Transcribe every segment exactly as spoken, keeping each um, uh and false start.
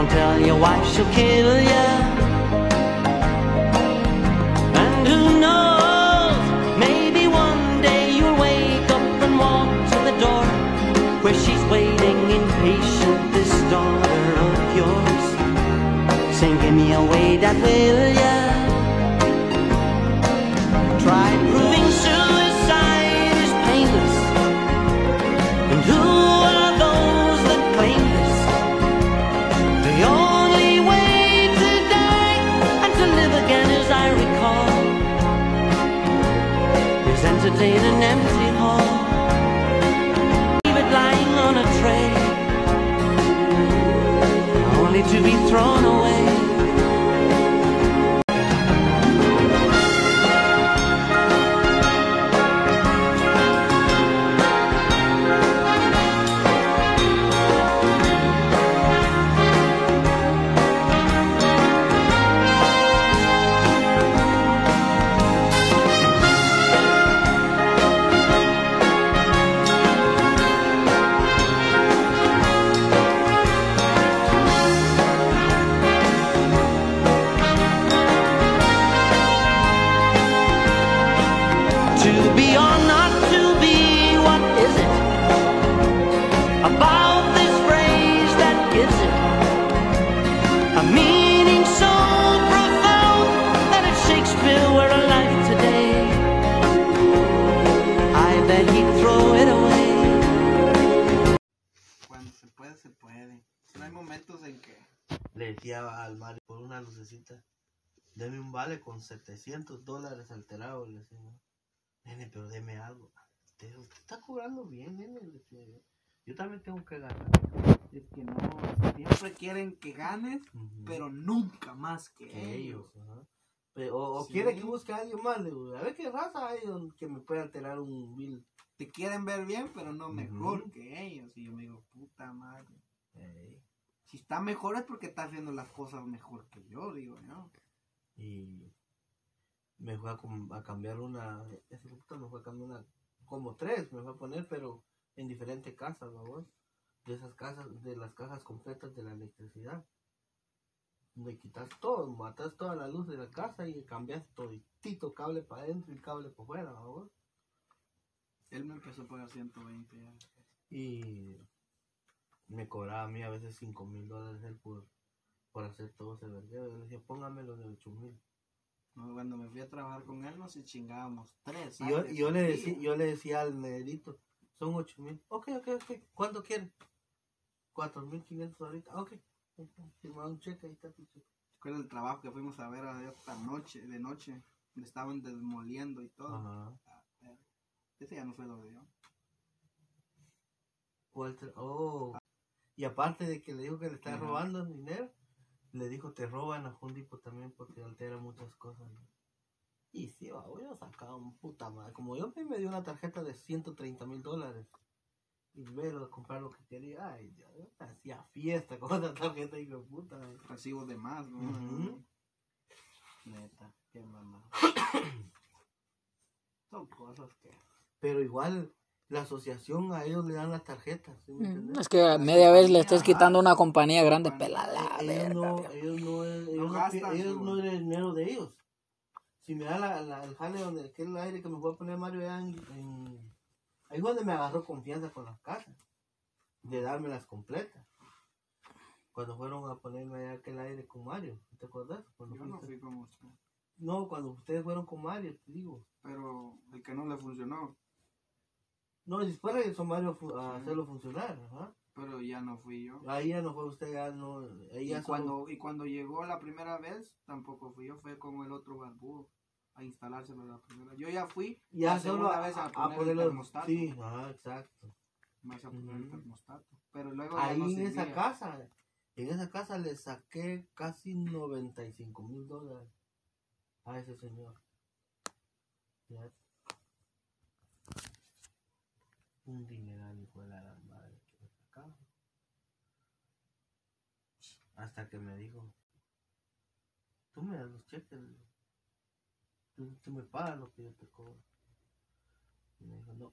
don't tell your wife, she'll kill ya. And who knows, maybe one day you'll wake up and walk to the door where she's waiting impatient, this daughter of yours, saying, give me a way that will ya. Try proving suicide is painless, and who are those that claim this? The only way to die and to live again, as I recall, is entertain an empty hall, leave it lying on a tray, only to be thrown away. To be or not to be, what is it about this phrase that gives it a meaning so profound that if Shakespeare were alive today, I bet he'd throw it away. Cuando se puede, se puede. No hay momentos en que le decía al Mario por una lucecita, deme un vale con setecientos dólares alterado, le decía, nene, pero deme algo. Usted, usted está cobrando bien, nene, le decía yo. Yo también tengo que ganar. es que no, siempre quieren que ganes, Uh-huh. pero nunca más que, Que ellos. ellos, ajá. Pero, o, o Sí. quiere que busque a alguien más, le digo, a ver qué raza hay donde- que me pueda alterar un bill. Te quieren ver bien, pero no Ujú. mejor que ellos. Y yo me digo, puta madre. Ey. Si está mejor es porque está haciendo las cosas mejor que yo, digo yo. Y me fue a, com- a cambiar una, ese puta me fue a cambiar una, como tres me fue a poner, pero en diferentes casas, ¿no? De esas casas, de las cajas completas de la electricidad. Me quitas todo, matas toda la luz de la casa y cambias toditito, cable para adentro y cable para afuera, ¿no? Él me empezó a pagar ciento veinte ya. Y me cobraba a mí a veces cinco mil dólares él por, por hacer todo ese verguero. Yo le decía, póngamelo de ocho mil. No, cuando me fui a trabajar con él, nos chingábamos tres. Y yo, aires y yo, al le día. decía, yo le decía al negrito, son ocho mil. Ok, ok, ok. ¿Cuánto quieren? Cuatro mil quinientos ahorita. Ok. Firmaba un cheque, ahí está tu cheque. ¿Cuál es el trabajo que fuimos a ver a esta noche, de noche? Le estaban desmoliendo y todo. Ajá. Ah, ese ya no fue lo de yo. Walter, oh. Y aparte de que le dijo que le está Ajá. robando dinero, le dijo te roban a Jundipo también porque altera muchas cosas. Y sí, va, voy a sacar un puta madre. Como yo me dio una tarjeta de ciento treinta mil dólares. Y velo a comprar lo que quería. Ay, Dios, yo hacía fiesta con esa tarjeta y puta. Recibo de más, ¿no? Ujú. Neta, qué mamá. Son cosas que... Pero igual, la asociación a ellos le dan las tarjetas. ¿Sí me Mm, entiendes? Es que a media vez le estás compañía, quitando una compañía grande, compañía, pelada. ellos, verga, no, viejo. ellos no, ellos No no, gastan ellos su- no es el dinero de ellos. Si me da la, la- el jale donde aquel aire que me fue a poner Mario allá en, en- ahí es donde me agarró confianza con las casas, de dármelas completas. Cuando fueron a ponerme allá aquel aire con Mario, ¿te acuerdas? Cuando Yo no fuiste- fui como usted. no, cuando ustedes fueron con Mario, te digo. Pero el que no le funcionó. No, si fuera eso Mario fu- a Sí. hacerlo funcionar, ajá. Pero ya no fui yo. Ahí ya no fue usted, ya no, ahí Y ya solo- cuando, y cuando llegó la primera vez, tampoco fui yo, fue con el otro barbudo a instalárselo la primera. Yo ya fui ya la solo segunda a, vez a a poner el ponerlo, termostato. sí, ajá, exacto. Más a poner el Ujú. termostato. Pero luego ya Ahí no en esa servía. casa, en esa casa le saqué casi noventa y cinco mil dólares a ese señor. Ya. Un dineral hijo de la gran madre que me sacaba. Hasta que me dijo, tú me das los cheques, tú, tú me pagas lo que yo te cobro. Y me dijo, no.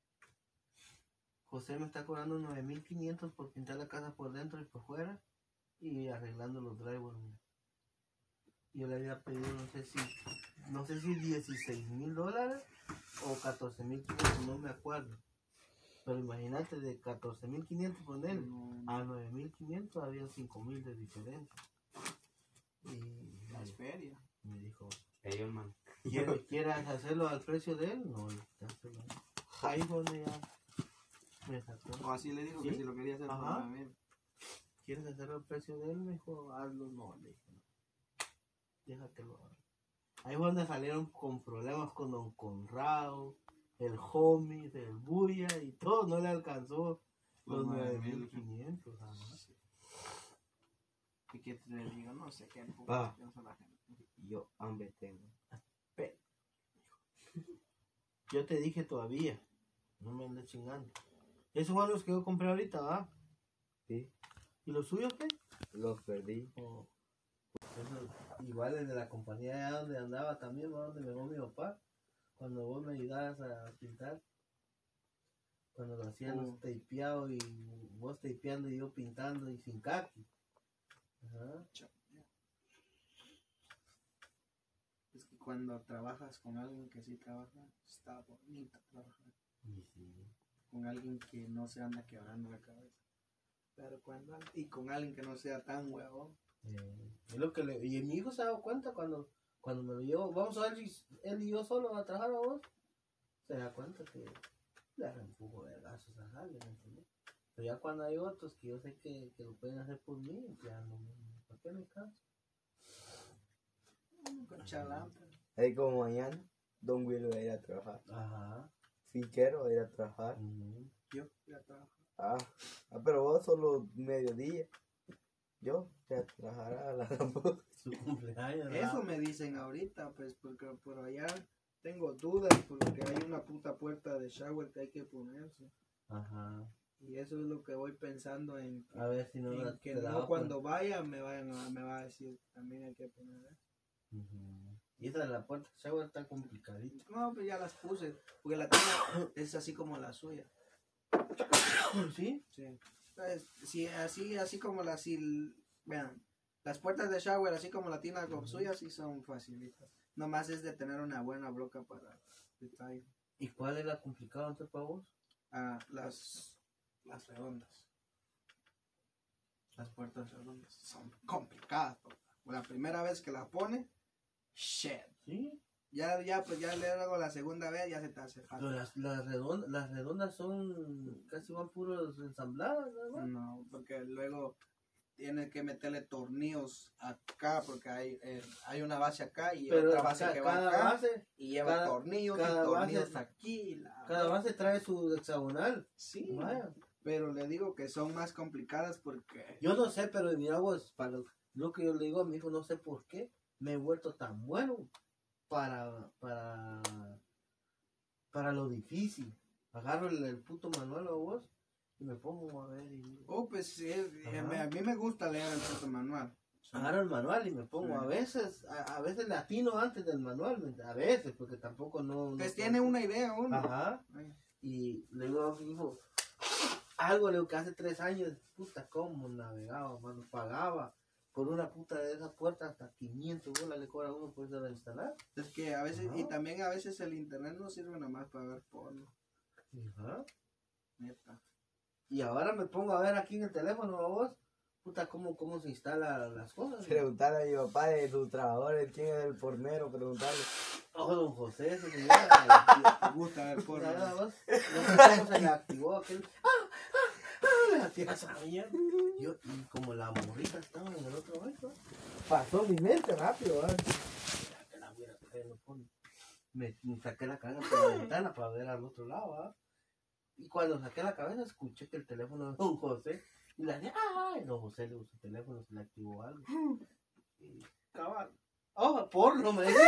José me está cobrando nueve mil quinientos por pintar la casa por dentro y por fuera. y arreglando los drivers. Yo le había pedido, no sé si, no sé si dieciséis mil dólares o catorce mil quinientos, no me acuerdo. Pero imagínate, de catorce mil quinientos poner a nueve mil quinientos había cinco mil de diferencia. Y La feria. me dijo, Ellos, man. ¿quieres, ¿quieres hacerlo al precio de él? No, hazlo. Ahí fue donde ya me sacó. O así le dijo ¿Sí? que si lo quería hacer por Ajá. nueve mil. ¿Quieres hacerlo al precio de él? Me dijo, hazlo. No, le dije, no. Deja que lo haga. Ahí fue donde salieron con problemas con Don Conrado, el Homie, el Buya y todo. No le alcanzó los Los nueve nueve mil mil. quinientos. Y que te digo, no sé qué. Ah. piensa la gente. Yo, hambre tengo. Yo te dije todavía. No me andes chingando. Esos fueron los que yo compré ahorita, ¿va? Sí, ¿Y los suyos qué? los perdí. Oh. Esos, igual el de la compañía allá donde andaba también, ¿va? Donde me dejó mi papá. Cuando vos me ayudabas a pintar. Cuando lo hacíamos Oh. tapeado y vos tapeando y yo pintando y sin kaki. Ajá. Es que cuando trabajas con alguien que sí trabaja, está bonito trabajar. Y sí. Con alguien que no se anda quebrando la cabeza. Pero cuando, y con alguien que no sea tan huevón. Eh, es lo que le, y mi hijo se ha dado cuenta cuando, cuando me lo llevo, vamos a ver si él y yo solo a trabajar a vos, se da cuenta que le empujo de lazos a alguien, ¿me entiendes? Pero ya cuando hay otros que yo sé que, que lo pueden hacer por mí, ya no me, ¿para qué me canso? Con chalampa. Ahí como mañana, Don Will va a ir a trabajar. Ajá. Fiquero va a ir a trabajar. Ujú. Yo ya trabajo. Ah, ah, pero vos solo mediodía. Yo ya trabajará a la Su cumpleaños. Eso ¿verdad? me dicen ahorita, pues, porque por allá tengo dudas, porque hay una puta puerta de shower que hay que ponerse. Ajá. Y eso es lo que voy pensando en, A ver si no en la- que te la no va a cuando vaya me vayan a, me va a decir también hay que poner eso. poner. Ujú. Y esa de la puerta de shower está complicadita. No, pues ya las puse, porque la tienda es así como la suya. ¿Sí? Sí. Entonces, sí, así, así como las, si, vean, las puertas de shower, así como la tina con suya, sí son facilitas. Nomás es de tener una buena bloca para detalle. ¿Y cuál es la complicada entonces para vos? Ah, las, las redondas. Las puertas redondas son complicadas. Papá. La primera vez que la pone, shit. Sí. Ya, ya, pues ya le hago la segunda vez, ya se te hace Pero fácil. las, las, redondas, las redondas son casi van puros ensambladas, ¿no? No, porque luego tiene que meterle tornillos acá, porque hay, eh, hay una base acá y Pero otra base ca- que va cada acá. base, y lleva cada- tornillos cada y tornillos base- aquí. y la- cada base trae su hexagonal. Sí, Vaya. pero le digo que son más complicadas porque... Yo no sé, pero mira vos, para lo, lo que yo le digo a mi hijo, no sé por qué me he vuelto tan bueno para, para, para lo difícil. Agarro el, el puto manual a vos y me pongo a ver y digo, Oh, pues sí, eh, Ajá. me- a mí me gusta leer el puto manual. agarro el manual y me pongo Sí. a veces, a, a veces latino antes del manual, ¿me ent- a veces, porque tampoco no... no- Pues tiene una idea uno. Ajá. Ay, Y le digo a mi hijo, algo le digo que hace tres años, puta, cómo navegaba, mano, pagaba por una puta de esa puerta hasta quinientos bolas le cobra uno por eso instalar. Es que a veces, y Ajá. también a veces el internet no sirve nada más para ver porno. Ajá. Neta. Y ahora me pongo a ver aquí en el teléfono a vos, puta, cómo, cómo se instalan las cosas. Preguntarle a mi papá de sus trabajadores quién es el pornero, preguntarle. Oh, don José, ese señor. ¿Te gusta ver porno? Puta, vos, no sé cómo se le activó aquel. ¡Ah! ¡Ah! ¡Ah! La tía esa mierda. Yo, y como la morrita estaba en el otro banco, pasó mi mente rápido, ¿verdad? Que la mierda, que no pone. Me, me saqué la cabeza por la ventana para ver al otro lado, ¿verdad? Y cuando saqué la cabeza escuché que el teléfono de don José, y la dije, ¡ay! Don José le usó el teléfono, se le activó algo. Y cabal. ¡Oh, porno! Me dijo.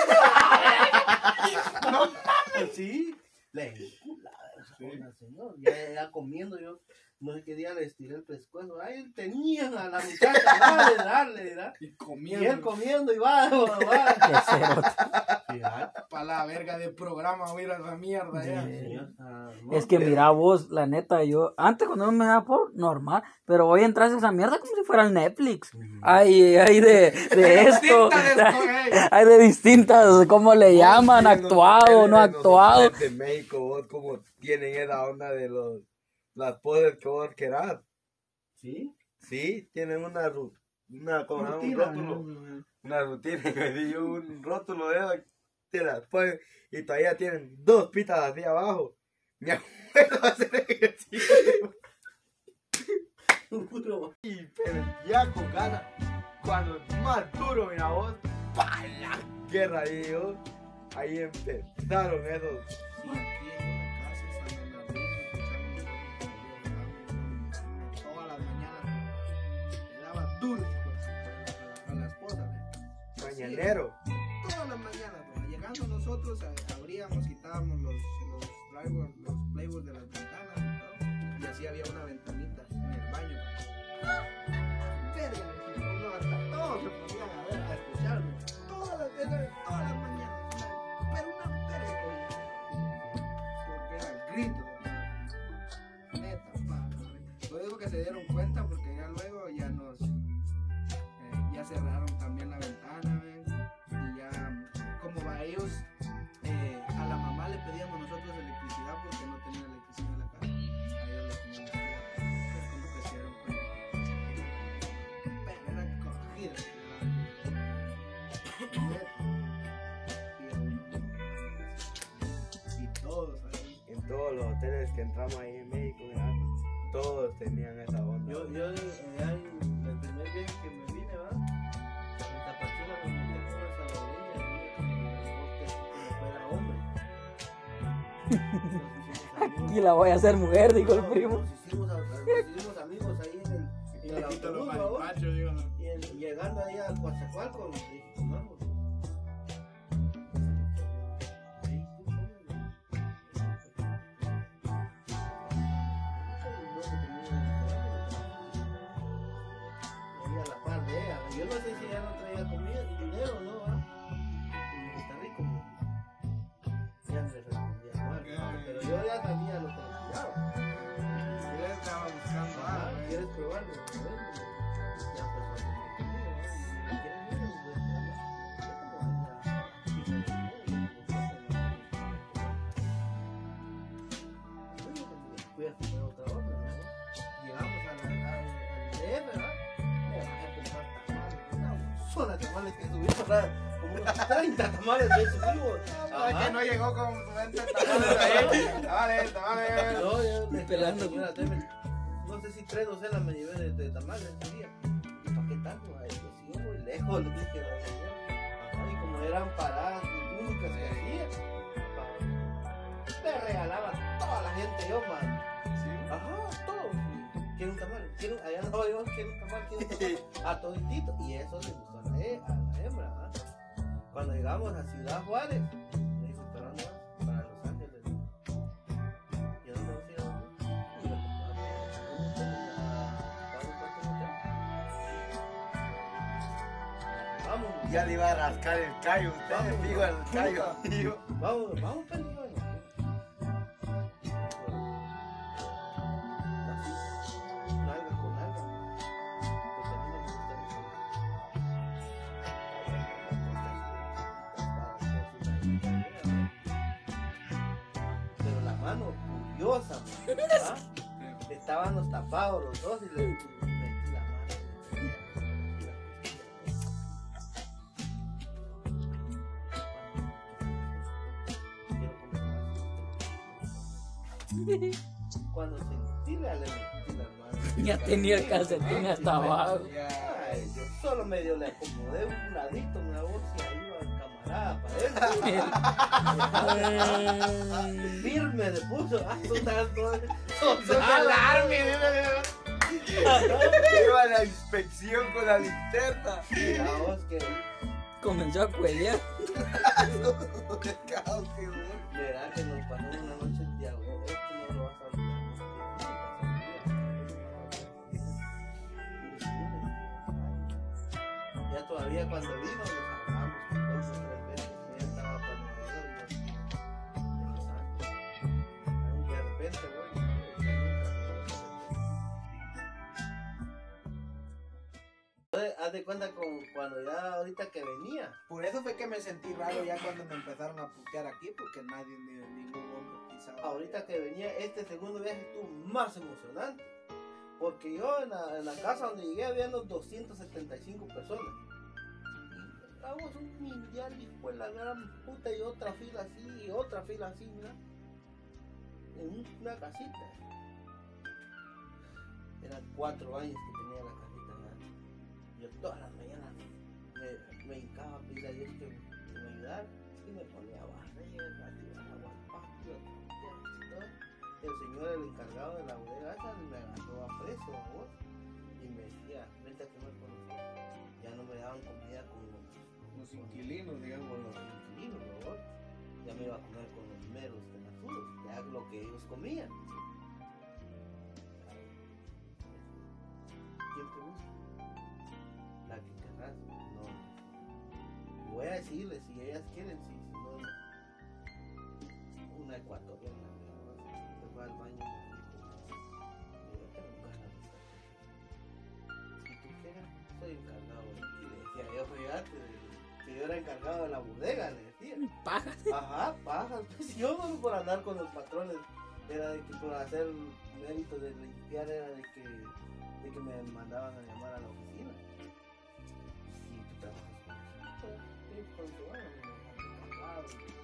No, sí. Le enculada esa Sí. onda, señor. Ya, ya comiendo yo. no sé qué día le estiré el pescuezo. Ahí tenían a la muchacha, dale, dale, ¿verdad? Y Y comiendo. él comiendo y va, va, va. Fíjate. Para la verga de programa, voy a ir a la mierda ya. Señor, ah, no, Es que pero- mira vos, la neta, yo, antes cuando no me daba por normal, pero hoy entras a esa mierda como si fuera el Netflix. Hay, hay de, de esto, Distinta de esto, eh. hay de distintas, ¿cómo le llaman? Sí, Actuado, los no hoteles de actuado. nosotros de México, vos como tienen esa onda de los las poses que vos querás. ¿Sí? Sí, tienen una ru- una, como se llama? un Rutina, rótulo, ¿no? una rutina, que di yo, un rótulo de esas, te las ponen, y todavía tienen dos pitas así abajo. Mi abuelo hace ejercicio. Puro- Y pero ya con ganas, cuando más duro, mira vos, pa la guerra ahí, yo, ahí empezaron esos. Sí, aquí en la casa están en la risa, escuchamos todas las mañanas. Le daba duro pues, a, la, a la esposa. ¿eh? Mañanero. Todas las mañanas, ¿no? Llegando nosotros, a- abríamos, quitábamos los, los drivers, los playboards de las ventanas y todo. Y así había una ventanita en el baño. Verga, uno hasta todos se ponían a ver, a escucharme. Todas las, veces, todas las mañanas. una- Pero una verga, oye. Porque era el grito. ¿no? Neta, pa. Lo digo que se dieron cuenta porque ya luego ya nos. eh, ya cerraron también la ventana, ¿ven? Y ya, como va ellos, eh, a la mamá le pedíamos nosotros electricidad porque no tenía electricidad en la casa. A ellos les teníamos que dar. Entonces, como que se dieron cuenta. Pero era cogida. Y todos ahí. En todos los hoteles que entramos ahí en México, mira, todos tenían esa onda. Yo, yo, allá en el primer viaje que me vine, ¿va? En Tapachula me monté con una salvadoreña y ella como me fuera hombre. Aquí la voy a hacer mujer, dijo el primo. Nos hicimos, a- nos hicimos amigos ahí en el, en el autobús, ¿va vos? digo, ¿no? Y en- llegando ahí a Coatzacoalcos, dije, vamos. Ahí a la par de ella. Yo no sé si ella no traía comida y dinero, ¿no? ¿va? Y dije, está rico, ¿no? Ya me respondía mal, ¿no? Pero yo ya sabía lo que le tiraba. Yo estaba buscando Ah, algo, ¿eh? ¿quieres probarlo? A ver, ya empezó a comer conmigo, ¿no? Y me quiere ver, pues, ya, ya como anda, hija de su madre, pues, bueno, pues, fui a comer otra hora, ¿no? Llegamos a la, a- al D F, ¿verdad? Me bajé a comprar tamales, una sola tamales que subimos, ¿verdad? Como unos treinta tamales que subimos. No, es Ajá. que no llegó con su venta de tamales ahí. Tamales, tamales. No, yo me Pelando. señora Temer, no sé si tres docenas me llevé de, de tamales ese día. ¿Y para qué tanto? Ay, pues sí, muy lejos, le dije a la señora. Ajá, y como eran paradas únicas que hacía, pa- me regalaba a toda la gente yo, man. Ajá, todos. Quiero un tamal, quiero, allá no yo, quiero un tamal, quiero un tamal. A toditito. Y eso le gustó a la, he- a la hembra, ¿verdad? Cuando llegamos a Ciudad Juárez, me dijo, ¿para dónde vas? Para Los Ángeles. ¿Y a dónde vas a ir a dónde? Y le compramos un hotel a- ¿para un cuarto hotel? Vamos, Ya le iba a rascar el callo, usted, Vamos, fijo el callo. puta. tío. vamos, vamos, Penny, bueno. Así, nalga con nalga. Pues a mí no me gusta eso. Pero la mano curiosa, ¿ah? Estábamos tapados los dos y le metí la mano. Cuando sentí la le metí las manos. Ya tenía el calcetín hasta abajo. Ay, yo solo medio le acomodé un ladito, una voz y ahí iba el camarada para adentro. Firme se puso. Ah, son tan- son- son- son Alarme, Iba a la inspección con la linterna. Mira vos que, Comenzó a cuellar. Caos, qué bueno. verá que nos pasó una noche en Tiago. Esto no lo vas a olvidar. Ya todavía cuando vino nos hablamos dos o tres veces. Ella estaba para Nueva York y yo en Los Ángeles. De repente, güey, haz de cuenta con cuando ya ahorita que venía. Por eso fue que me sentí raro ya cuando me empezaron a putear aquí, porque nadie, ni, ningún hombre pisaba. Ahorita que venía, este segundo viaje estuvo más emocionante. Porque yo en la, en la casa donde llegué había unos doscientas setenta y cinco personas. Y hagamos un mundial y fue la gran puta y otra fila así y otra fila así, ¿no? En una casita. Eran cuatro años que tenía la casita, ¿no? Yo todas las mañanas me, me hincaba a pedir a Dios que, que me ayudara y me ponía a barrer, a tirar agua al patio, y todo. El señor, el encargado de la bodega esa, me agarró a preso, ¿no? Y me decía, vente a comer con nosotros. Ya no me daban comida con los, Los inquilinos, digamos. con los inquilinos, ¿no? Ya me iba a comer con los meros tenazudos, ya lo que ellos comían. ¿Quién te gusta? La que querrás, no. Voy a decirles, si ellas quieren, sí, si no, no. Una ecuatoriana, ¿no? Se fue al baño y me dijo, yo tengo ganas de estar. ¿Y tú qué eras? Soy encargado. Y le decía, yo fíjate, que yo era encargado de la bodega, le decía. Pajas. Ajá, pajas. Pues yo no por andar con los patrones, era de que por hacer mérito de limpiar, era de que, de que me mandaban a llamar a la oficina. Sí, tú trabajas con eso. Sí, con tu mano, me dejaban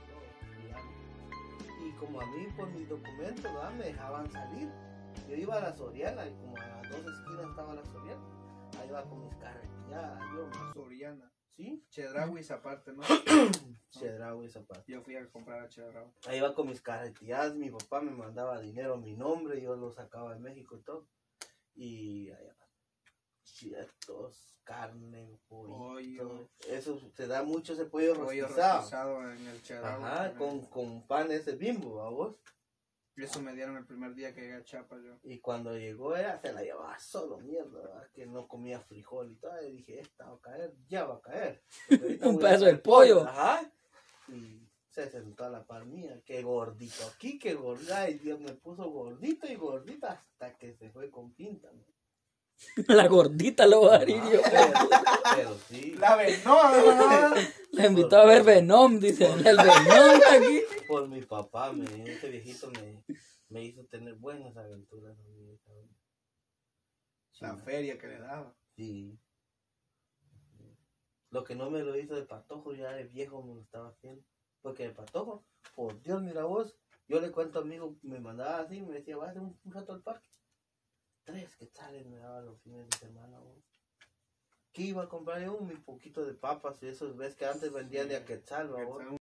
y como a mí por mis documentos, ¿verdad? Me dejaban salir. Yo iba a la Soriana y como a dos esquinas estaba la Soriana. Ahí iba con mis carretillas, yo, ¿no? Soriana. ¿Sí? Chedrauis aparte, ¿no? Chedraui esa parte. Yo fui a comprar a Chedraui. Ahí iba con mis carretillas, mi papá me mandaba dinero a mi nombre, yo lo sacaba de México y todo. Y allá, chetos, carne, pollo. Pollo. Eso se da mucho ese pollo Pollo rostizado. rostizado en el Chedraui. Ajá, con, con pan ese Bimbo, ¿a vos? Eso me dieron el primer día que llegué a Chiapas yo. Y cuando llegó ella se la llevaba solo, mierda, ¿verdad? Que no comía frijol y todo. Y dije, esta va a caer, ya va a caer. Porque ahorita Un voy a pedazo de hacer pollo. Ajá. Y se sentó a la par mía, qué gordito aquí, qué gordita. Y Dios me puso gordito y gordita hasta que se fue con pinta, ¿no? La gordita lo va a dar yo. Pero, pero sí. La Venom. La invitó a ver Venom, dice. El Venom está aquí. Por mi papá, me, ese viejito me, me hizo tener buenas aventuras. La feria que le daba. Sí. Lo que no me lo hizo de patojo, ya de viejo me lo estaba haciendo. Porque de patojo, por Dios, mira vos, yo le cuento a amigo, me mandaba así, me decía, vas a hacer un, un rato al parque. Tres quetzales me daba los fines de semana, vos. ¿Qué iba a comprar yo? Un poquito de papas y eso, ves que antes vendían de a quetzal, vos.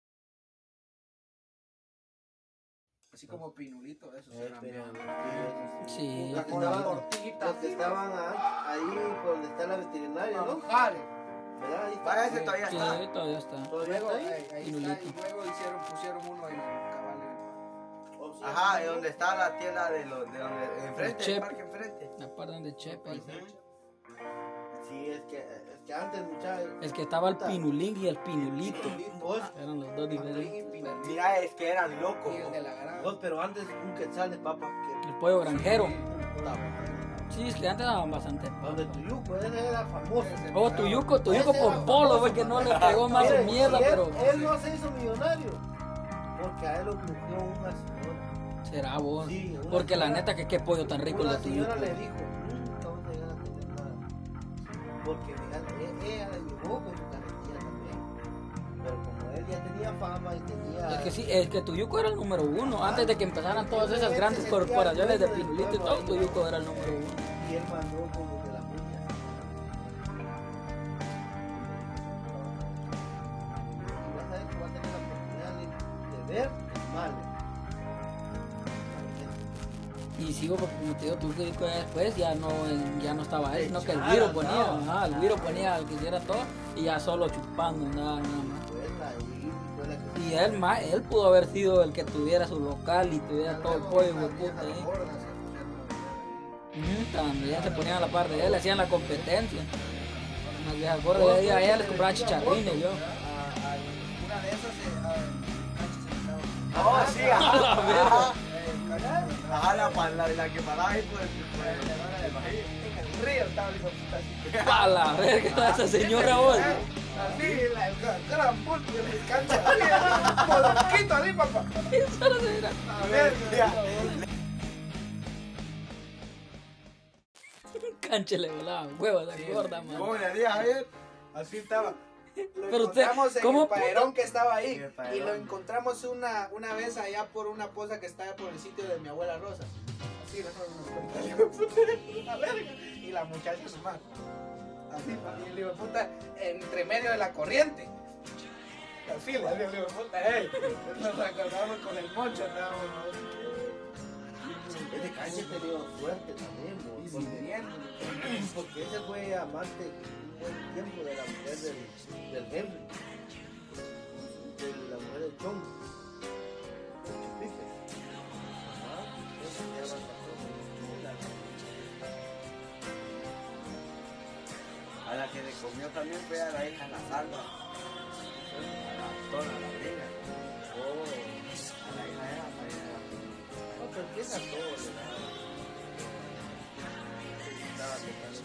Así como pinulito, eso Eh, será pero- bien. Sí. Los que Con la estaban, tortita. los que estaban a- ahí por donde está la veterinaria, ¿no? Manjares. ¿Verdad? Ahí está. Vaya, ese todavía Sí, está. todavía está. ¿Todavía Luego, está ahí, ahí? ahí Pinulito. está, y luego hicieron, pusieron uno en cabal. O sea, Ajá, de donde está la tienda de los, de donde, enfrente, Chep. el parque enfrente. La parte de Chepe. Sí, es que, es que antes, muchachos. Es que estaba el Pinulín y el Pinulito. Vos, Eran los dos diferentes. Mira, es que eran locos. Y el de la granja. vos, pero antes un quetzal de papas que El pollo granjero. estaba. Sí, es que antes daban bastante. Donde Tuyuco, ese era famoso. Oh, Tuyuco, Tuyuco por Polo, fue que no le pegó más Mire, su mierda, y él, pero él no se hizo millonario. Porque a él lo cogió una señora. será vos. Sí, una Porque la señora- neta que qué pollo tan rico el Una de Tuyuco. señora le dijo, nunca vas a llegar a tener nada. Porque fíjate, e- ella la llevó con su carretilla también. Pero como él ya tenía fama y tenía... Es que sí, es que Tuyuco era el número uno. Antes de que empezaran todas esas grandes corporaciones de Pinulito y todo, Tuyuco era el número uno. Y él mandó con los de la muña. Y vas a ver que va a tener la oportunidad de, de ver el mal. Y sigo porque como te digo, Tuyuco ya después ya no, ya no estaba él, sino que el Echara, Viro ponía, andaba. ajá, el Viro ponía al que hiciera todo y ya solo chupando, nada, nada más. Fue la y fue la que... Y él más, él pudo haber sido el que tuviera su local y tuviera todo el pollo, hijo de puta, ahí. Ujú, también se ponían a la par de él, hacían la competencia. Más viejas gordas, a ella, a ella les compraba chicharrines yo. A- a- Una de esas se. a- Oh, sí, ajá. la verga. Ajá. eh, canchas se- Ajá, la, pa- la, la que paraba ahí por el, por el, En el río estaba el hijo de puta así. A la verga, esa señora vos. Así, la el gran bulto de mi cancha. Así, modoquito así, papá. Esa era la señora. A ver, Canche le volaban huevos a la gorda, man. ¿Cómo le harías a ver? así estaba. Lo Pero usted, encontramos en ¿cómo el paderón que estaba ahí. En el Y paderón. lo encontramos una, una vez allá por una poza que estaba por el sitio de mi abuela Rosa. Así nosotros nos encontramos. Una verga. Y la muchacha nomás. Así, y el hijo de puta entre medio de la corriente. Así le hacía el hijo de puta, hey. Nos acordábamos con el moncho, andábamos. Ese canche tenía suerte también, Y porque, siguiendo. porque ese fue amante un buen tiempo de la mujer del, del Henry, de la mujer del Chong, del Chupipe. Ajá, esa se llama Patrón. A la que le comió también fue a la hija la salva. A la tona, la briga. Oh, A la hija era para ella. no, pero empieza todo, ¿verdad? Estaba tocando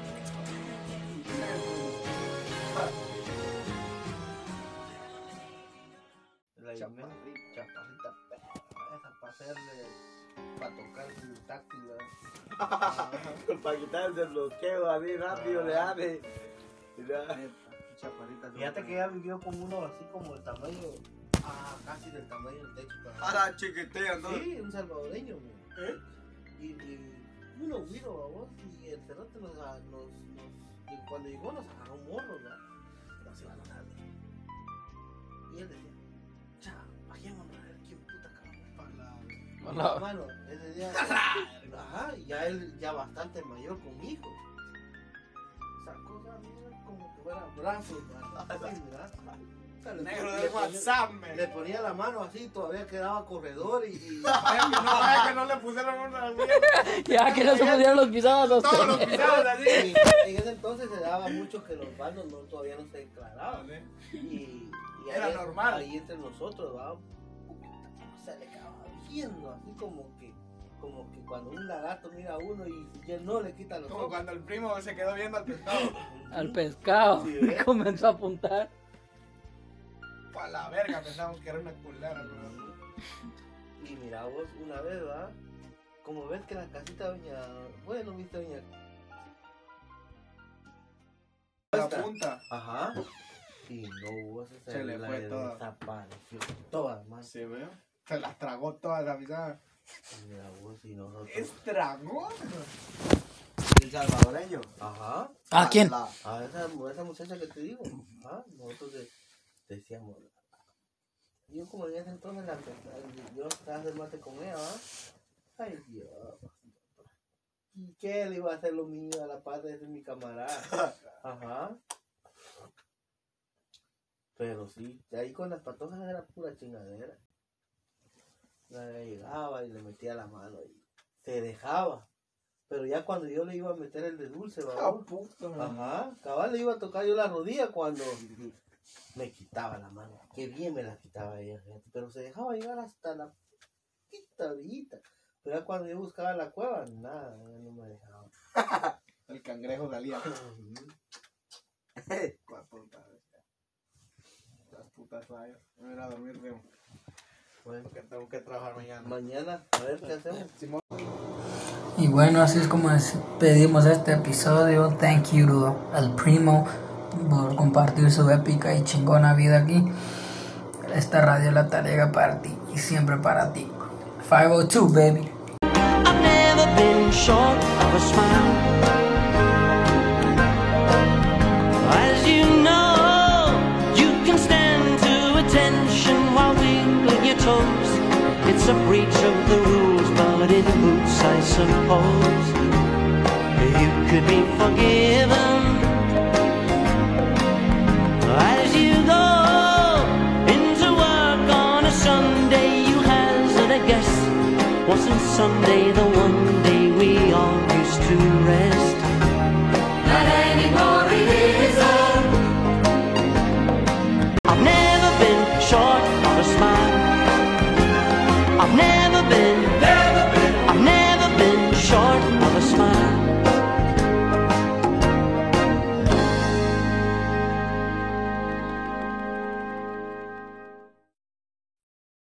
la Chaparrita. chaparrita perra, esa para hacerle, para tocar el táctil, ¿verdad? Para quitar el bloqueo así rápido le hace. Mira. Chaparrita. Fíjate que ella vivió con uno así como el tamaño, ah, casi del tamaño del techo. para- A la chiquitea, ¿no? Sí, un salvadoreño, man. ¿Eh? Y, y uno güiro, vos, y el cerote nos, a- nos, nos- y cuando llegó nos agarró morros, ¿verdad? Nos iban a dar. Y él decía, cha, bajémonos a ver quién puta acabamos para la... Hola. Mano, ese día, ajá, y ya él ya bastante mayor con hijos. Esa cosa, mira, como que fuera brazos, ¿verdad? Así, ¿verdad? O sea, le- Negro le de ponía- WhatsApp, me. Le ponía la mano así, todavía quedaba corredor y... y Vaya que no, vaya que no le pusieron una mierda. Ya que no se pusieron los pisados a Todos los sostener. pisados así. Y en ese entonces se daba mucho que los bandos no, todavía no se declaraban. Y, y Era ahí, normal. Ahí entre nosotros, ¿va? O sea, le quedaba viendo, así como que, como que cuando un lagarto mira a uno y, y él no le quita los Como ojos. cuando el primo se quedó viendo al pescado. Al pescado. Sí, Y ¿eh? comenzó a apuntar. Pa' la verga, pensamos que era una culera, bro. Y mira vos, una vez, ¿va? Como ves que la casita de doña... Bueno, viste doña... La punta. Ajá. Y no, vos esa Se le la fue toda. desapareció toda, más. Se ve. Se las tragó todas, avisadas. Mira vos y nosotros. Es tragón. El salvadoreño. Ajá. ¿A quién? La- A esa, esa muchacha que te digo. Ajá. Nosotros de- decíamos. Yo como en ese entonces la yo estaba haciendo mate con ella, ¿va? Ay Dios. ¿Y qué le iba a hacer lo mío a la paz de ese mi camarada? Ajá. Pero sí, de ahí con las patojas era pura chingadera. La llegaba y le metía la mano y se dejaba. Pero ya cuando yo le iba a meter el de dulce, Ah, ¿va? puta. Ajá, cabal le iba a tocar yo la rodilla cuando me quitaba la mano. Qué bien me la quitaba ella, fíjate. Pero se dejaba llegar hasta la pita orillita. Pero ya cuando yo buscaba la cueva, nada, ella no me dejaba. El cangrejo salía. Ujú. Cuál puta. Las putas rayas. Me voy a ir a dormir, Remo. Bueno, Porque tengo que trabajar mañana. mañana, a ver qué hacemos. Simón. Y bueno, así es como despedimos este episodio. Thank you to El Primo por compartir su épica y chingona vida aquí. Esta radio La Tarea para ti y siempre para ti. five oh two, baby. I've never been short of a smile. As you know, you can stand to attention while wiggling your toes. It's a breach of the rules, but it boots, I suppose. You could be forgiven as you go into work on a Sunday. You hazard a guess. Wasn't Sunday the one day we all used to rest? Not anymore, it is heart, not a smile.